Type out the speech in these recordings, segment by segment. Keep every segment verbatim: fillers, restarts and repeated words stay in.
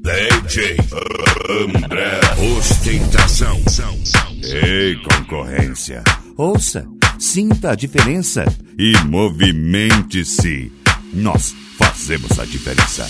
D J André. Ostentação. Ei, concorrência. Ouça, sinta a diferença e movimente-se. Nós fazemos a diferença.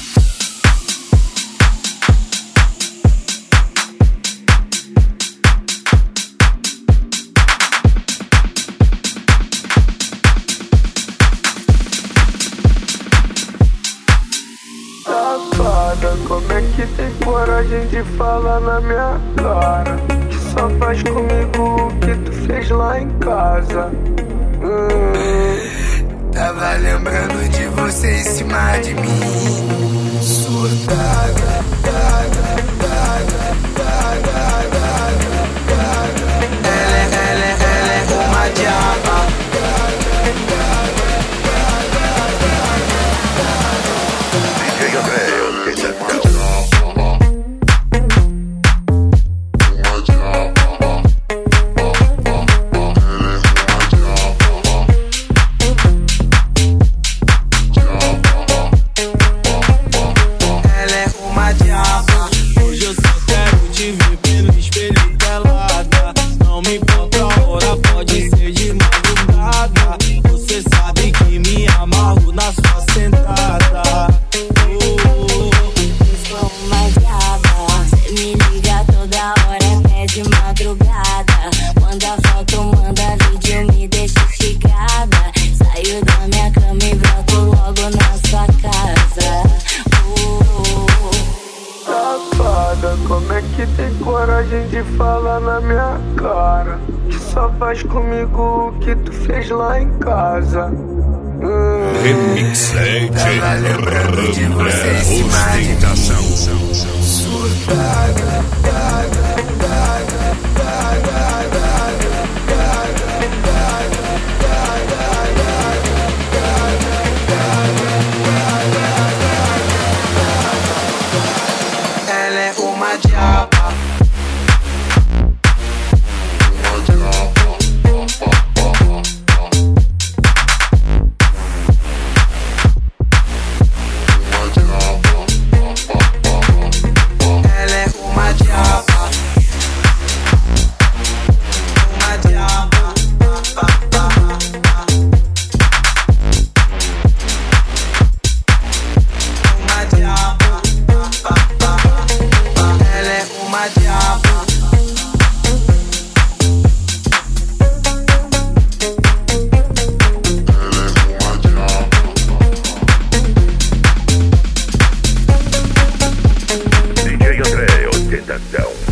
Safada, como é que tem coragem de falar na minha cara? Que só faz comigo o que tu fez lá em casa. hum. Tava lembrando de você em cima de mim. Surtada, tada, tada, tada, tada, tada. Ela, ela, ela é uma diaba. D J André, ostentação. Como é que tem coragem de falar na minha cara? Que só faz comigo o que tu fez lá em casa. hum. Remix D J Tava lembrando de você em cima de mim. Surtada, tada, tada, tada, tada, tada, ela é uma diaba. Ela é uma diaba. Uma diaba. Uma diaba. Ela é uma diaba. D J André, ostentação.